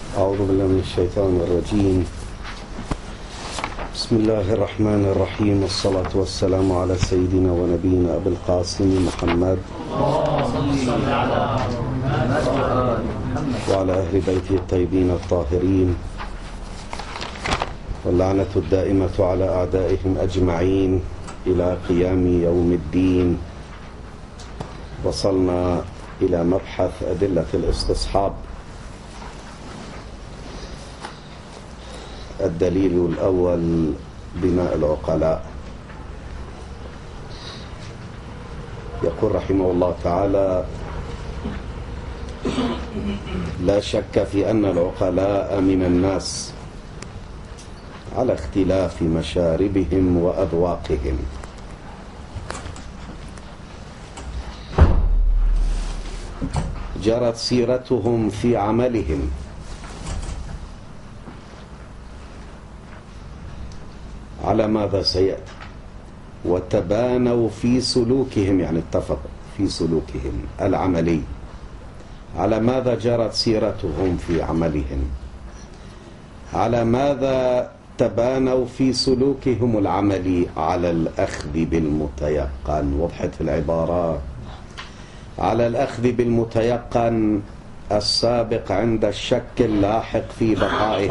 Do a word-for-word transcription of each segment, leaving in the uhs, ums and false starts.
أعوذ بالله من الشيطان الرجيم. بسم الله الرحمن الرحيم، والصلاة والسلام على سيدنا ونبينا أبي القاسم محمد وعلى أهل بيته الطيبين الطاهرين، واللعنة الدائمة على أعدائهم أجمعين إلى قيام يوم الدين. وصلنا إلى مبحث أدلة الاستصحاب. الدليل الأول بناء العقلاء. يقول رحمه الله تعالى: لا شك في أن العقلاء من الناس على اختلاف مشاربهم وأذواقهم، جرت سيرتهم في عملهم، على ماذا سيأتي، وتبانوا في سلوكهم، يعني اتفقوا في سلوكهم العملي. على ماذا جرت سيرتهم في عملهم؟ على ماذا تبانوا في سلوكهم العملي؟ على الأخذ بالمتيقن. وضحت العبارة؟ على الأخذ بالمتيقن السابق عند الشك اللاحق في بقائه.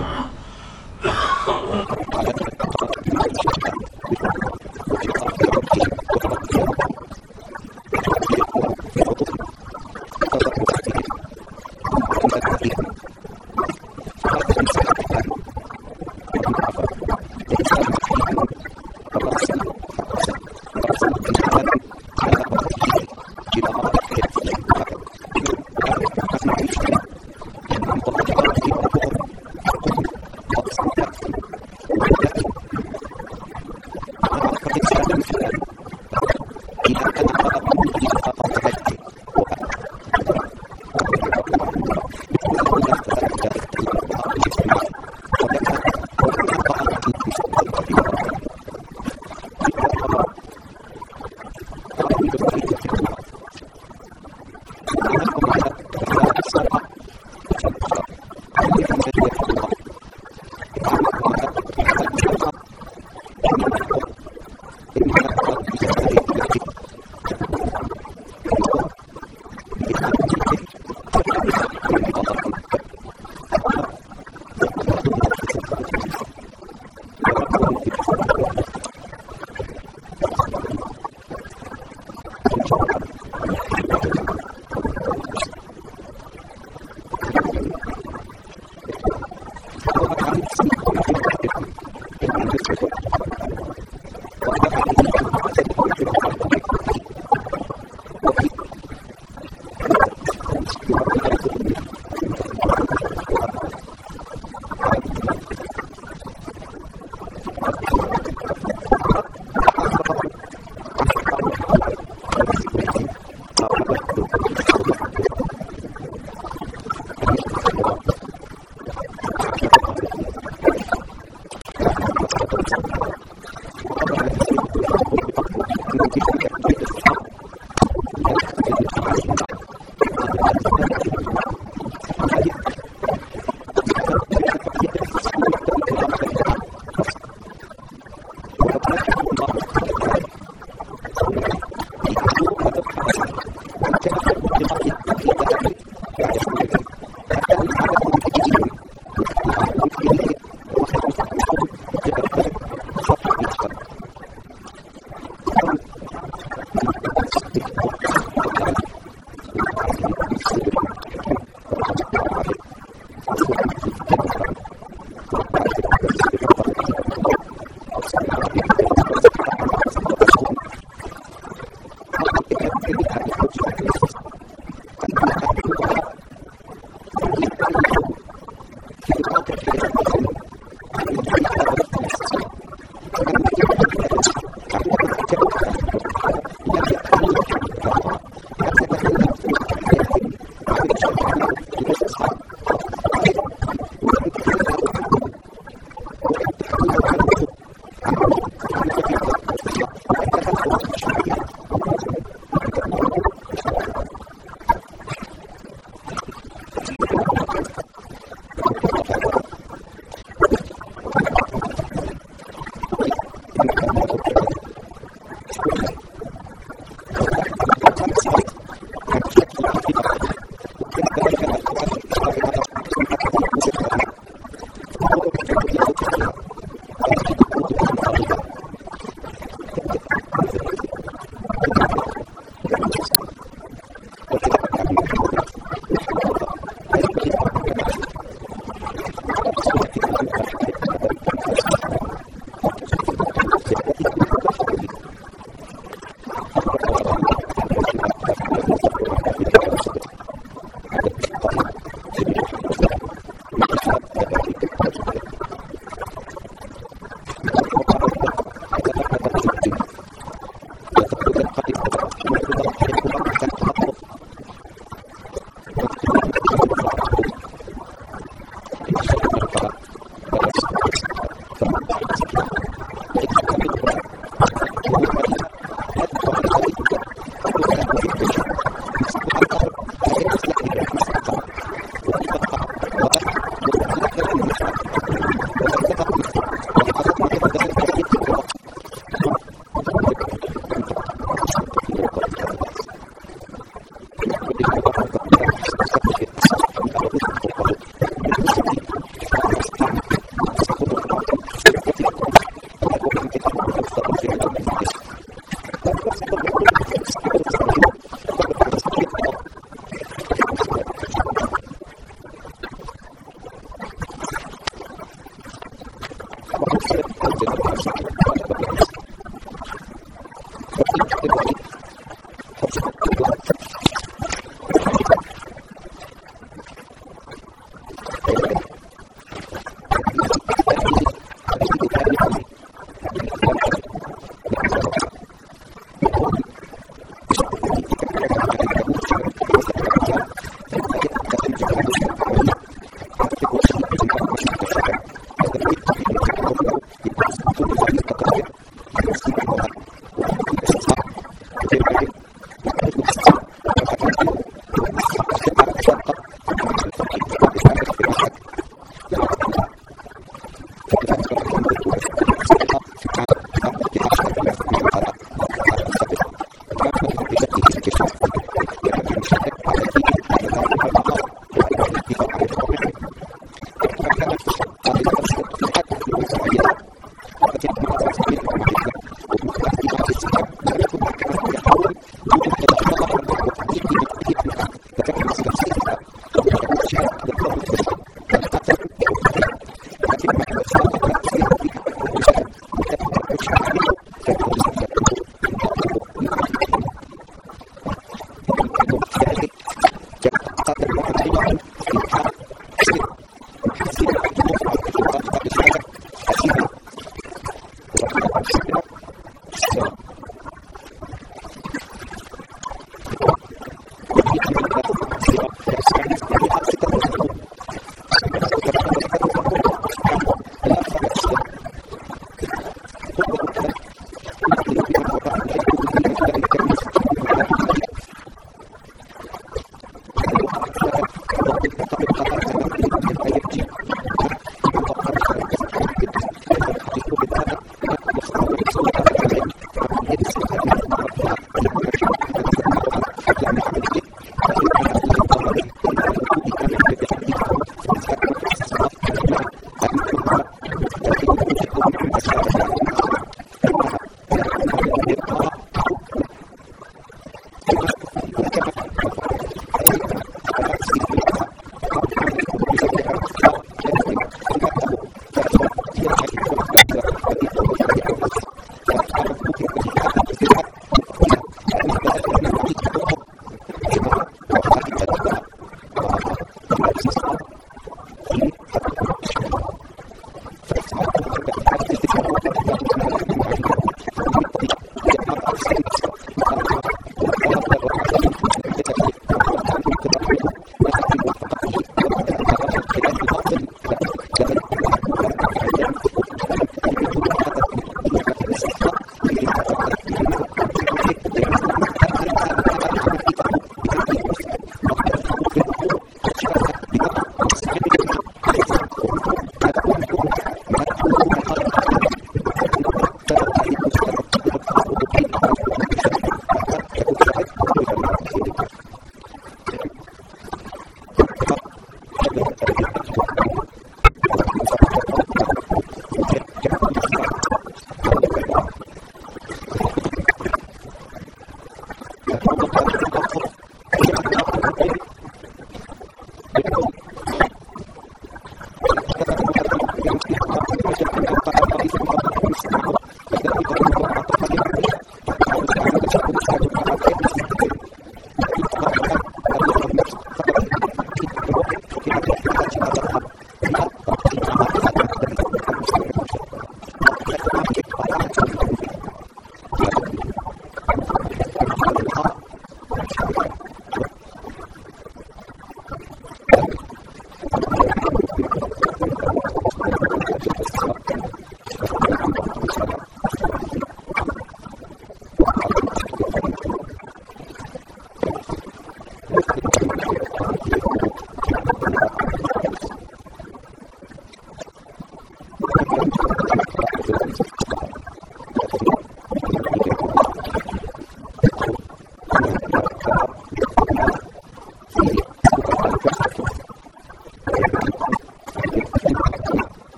Thank you.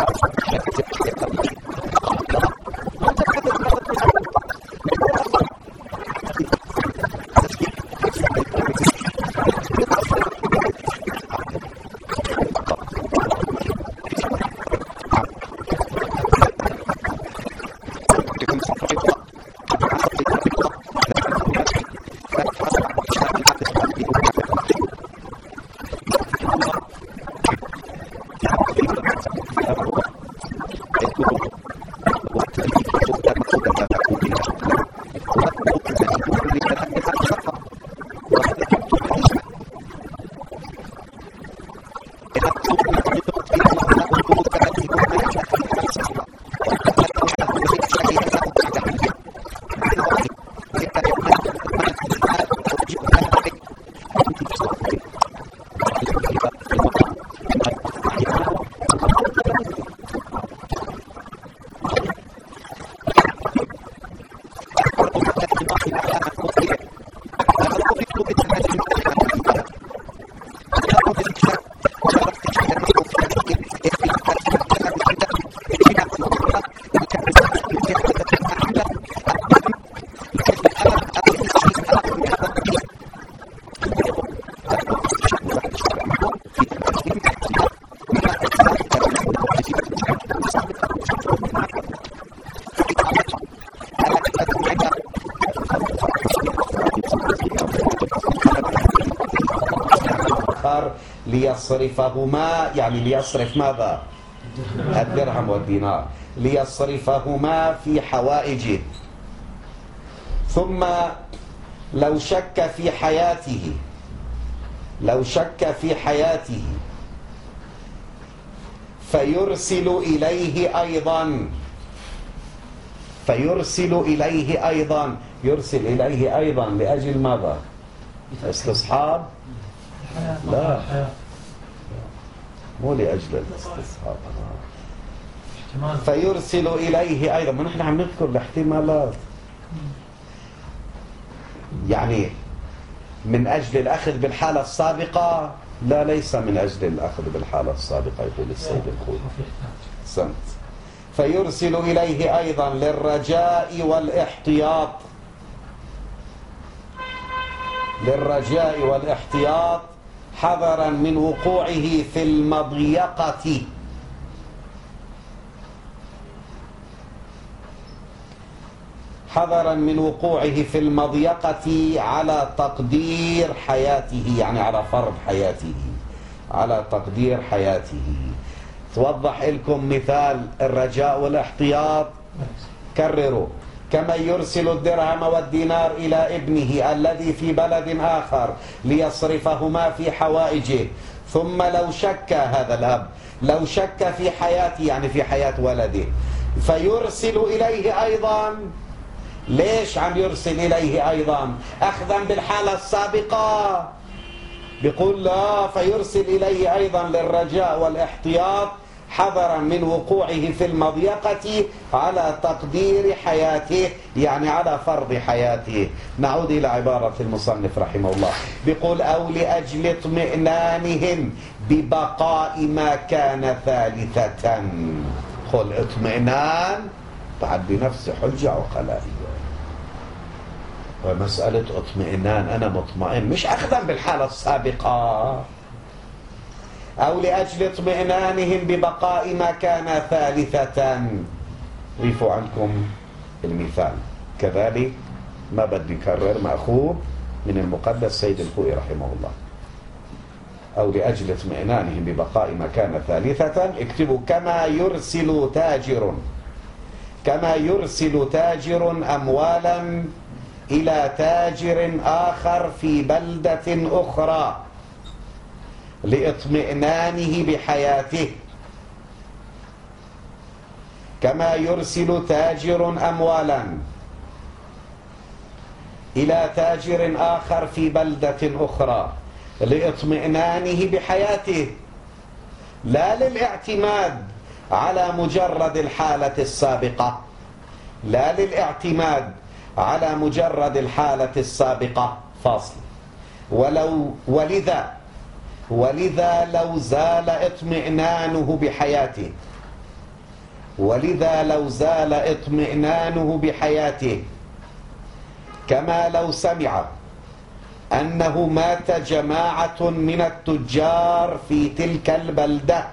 ليصرفهما، يعني ليصرف ماذا؟ الدرهم والدينار، ليصرفهما في حوائجه. ثم لو شك في حياته لو شك في حياته فيرسل إليه أيضا فيرسل إليه أيضا يرسل إليه أيضا لأجل ماذا؟ استصحاب؟ لا، مو لأجل الاستصحاب. فيرسل إليه أيضا، ما نحن عم نذكر الاحتمالات، يعني من أجل الأخذ بالحالة السابقة؟ لا، ليس من أجل الأخذ بالحالة السابقة، يقول السيد الخوي. سنت. فيرسل إليه أيضا للرجاء والاحتياط للرجاء والاحتياط حذرا من وقوعه في المضيقة حذرا من وقوعه في المضيقة على تقدير حياته، يعني على فرض حياته، على تقدير حياته. توضح لكم مثال الرجاء والاحتياط. كرروا: كما يرسل الدرهم والدينار إلى ابنه الذي في بلد آخر ليصرفهما في حوائجه، ثم لو شك هذا الأب لو شك في حياته، يعني في حياة ولده، فيرسل إليه أيضا. ليش عم يرسل إليه أيضا؟ أخذا بالحالة السابقة. بيقول لا، فيرسل إليه أيضا للرجاء والاحتياط حذرا من وقوعه في المضيقة على تقدير حياته، يعني على فرض حياته. نعود إلى عبارة المصنف رحمه الله. بيقول: أو لأجل اطمئنانهم ببقاء ما كان ثالثة. قل اطمئنان بعد بنفس حجة عقلائية، ومسألة اطمئنان أنا مطمئن، مش أخذا بالحالة السابقة. أو لأجل اطمئنانهم ببقاء ما كان ثالثة. ضيفوا عنكم المثال كذلك، ما بدي كرر، مأخوذ من المقدس سيد الخوي رحمه الله. أو لأجل اطمئنانهم ببقاء ما كان ثالثة. اكتبوا: كما يرسل تاجر كما يرسل تاجر أموالا إلى تاجر آخر في بلدة أخرى لإطمئنانه بحياته. كما يرسل تاجر أموالا إلى تاجر آخر في بلدة أخرى لإطمئنانه بحياته، لا للاعتماد على مجرد الحالة السابقة لا للاعتماد على مجرد الحالة السابقة فاصل. ولو ولذا ولذا لو زال اطمئنانه بحياته ولذا لو زال اطمئنانه بحياته كما لو سمع أنه مات جماعة من التجار في تلك البلدة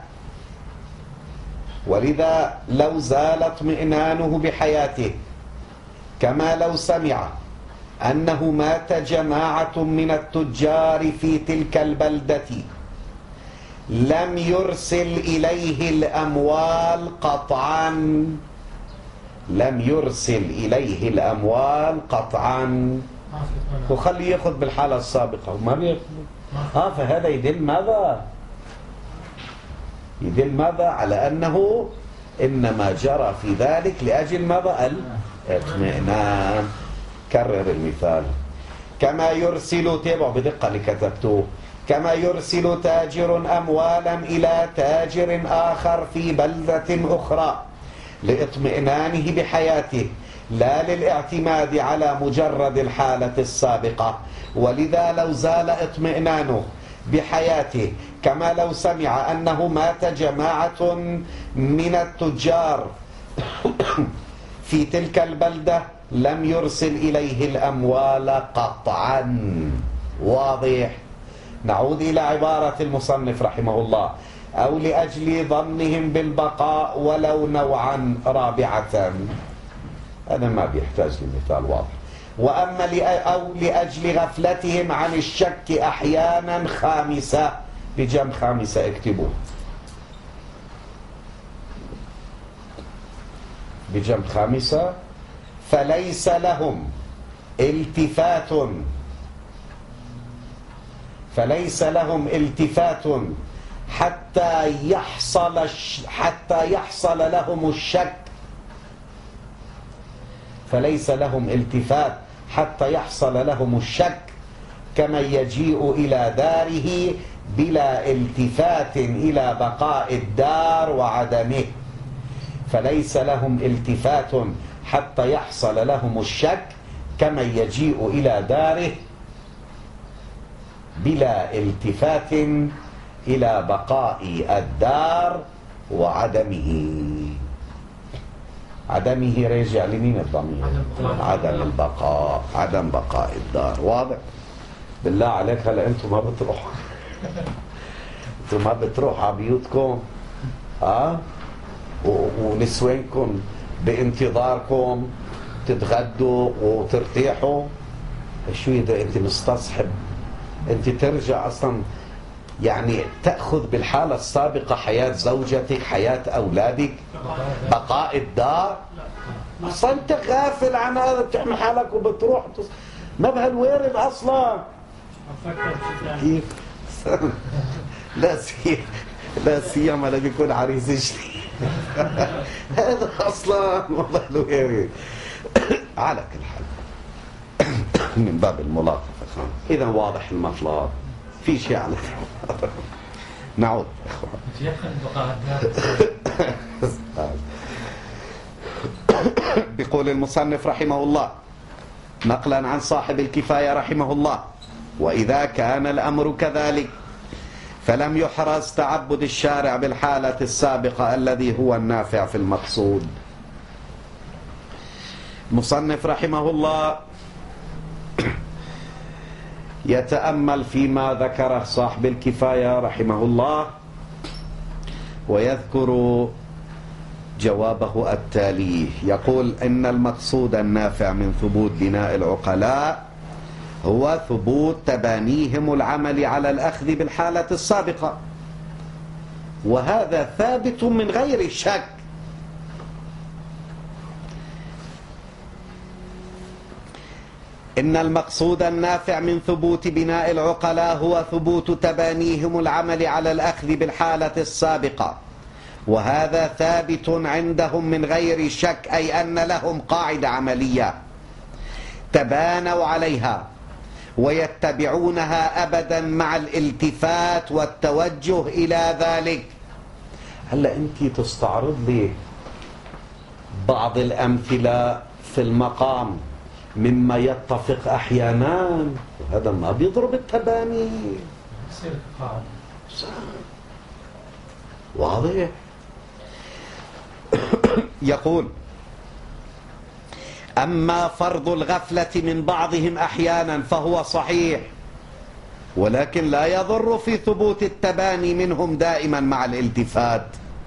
ولذا لو زال اطمئنانه بحياته كما لو سمع أنه مات جماعة من التجار في تلك البلدة لم يرسل إليه الأموال قطعا لم يرسل إليه الأموال قطعا وخليه يأخذ بالحالة السابقة وما بيأخذ. آه فهذا يدل ماذا؟ يدل ماذا؟ على أنه إنما جرى في ذلك لأجل ماذا؟ الاطمئنان. كرر المثال. كما يرسل، تابعوا بدقة اللي كتبتوه، كما يرسل تاجر أموالا إلى تاجر آخر في بلدة أخرى لاطمئنانه بحياته لا للاعتماد على مجرد الحالة السابقة. ولذا لو زال اطمئنانه بحياته كما لو سمع أنه مات جماعة من التجار في تلك البلدة لم يرسل إليه الأموال قطعا. واضح؟ نعود إلى عبارة المصنف رحمه الله: أو لأجل ظنهم بالبقاء ولو نوعا رابعة. هذا ما بيحتاج لمثال واضح. وأما أو لأجل غفلتهم عن الشك أحيانا خامسة، بجمع خامسة اكتبوه، بجمع خامسة. فليس لهم التفات فليس لهم التفات حتى يحصل حتى يحصل لهم الشك فليس لهم التفات حتى يحصل لهم الشك كمن يجيء إلى داره بلا التفات إلى بقاء الدار وعدمه. فليس لهم التفات حتى يحصل لهم الشك كمن يجيء إلى داره بلا التفات إلى بقاء الدار وعدمه. عدمه راجع لمين الضمير؟ عدم البقاء، عدم بقاء الدار. واضح؟ بالله عليك هلا انتم ما بتروحوا انتم ما بتروحوا على بيوتكم اه ونسوانكم بانتظاركم تتغدوا وترتاحوا؟ شو اذا انت مستصحب انت ترجع اصلا يعني تأخذ بالحالة السابقة حياة زوجتك، حياة أولادك، بقاء الدار؟ أصلا أنت غافل عن هذا، بتعمل حالك وبتروح ما بهالوارد أصلا. كيف؟ لا سيما لا سيما لما يكون عريس جديد هذا أصلا ما بهالوارد. على كل حال من باب الملاطفة. إذا واضح المطلب، في شيء على نعود بيقول المصنف رحمه الله نقلا عن صاحب الكفاية رحمه الله: وإذا كان الأمر كذلك فلم يحرز تعبد الشارع بالحالة السابقة الذي هو النافع في المقصود. المصنف رحمه الله يتأمل فيما ذكره صاحب الكفاية رحمه الله ويذكر جوابه التالي. يقول: إن المقصود النافع من ثبوت بناء العقلاء هو ثبوت تبانيهم العمل على الأخذ بالحالة السابقة، وهذا ثابت من غير شك. إن المقصود النافع من ثبوت بناء العقلاء هو ثبوت تبانيهم العمل على الأخذ بالحالة السابقة، وهذا ثابت عندهم من غير شك، أي أن لهم قاعدة عملية تبانوا عليها ويتبعونها أبدا مع الالتفات والتوجه إلى ذلك. هلأ أنت تستعرض لي بعض الأمثلة في المقام مما يتفق أحيانا، وهذا ما بيضرب التباني. واضح؟ يقول: أما فرض الغفلة من بعضهم أحيانا فهو صحيح، ولكن لا يضر في ثبوت التباني منهم دائما مع الالتفات،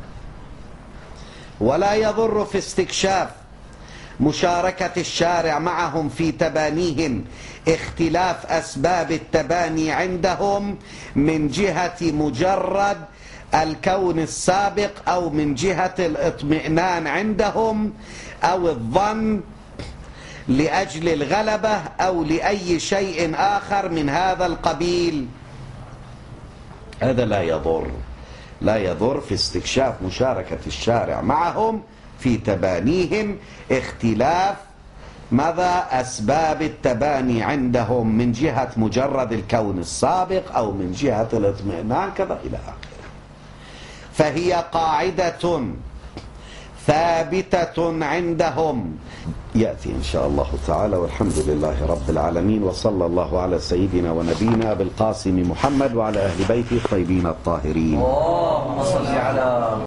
ولا يضر في استكشاف مشاركة الشارع معهم في تبانيهم اختلاف أسباب التباني عندهم من جهة مجرد الكون السابق أو من جهة الاطمئنان عندهم أو الظن لأجل الغلبة أو لأي شيء آخر من هذا القبيل. هذا لا يضر، لا يضر في استكشاف مشاركة الشارع معهم في تبانيهم اختلاف ماذا أسباب التباني عندهم من جهة مجرد الكون السابق أو من جهة الاطمئنان كذا إلى آخره. فهي قاعدة ثابتة عندهم. يأتي إن شاء الله تعالى، والحمد لله رب العالمين، وصلى الله على سيدنا ونبينا بالقاسم محمد وعلى أهل بيته الطيبين الطاهرين. اللهم صل على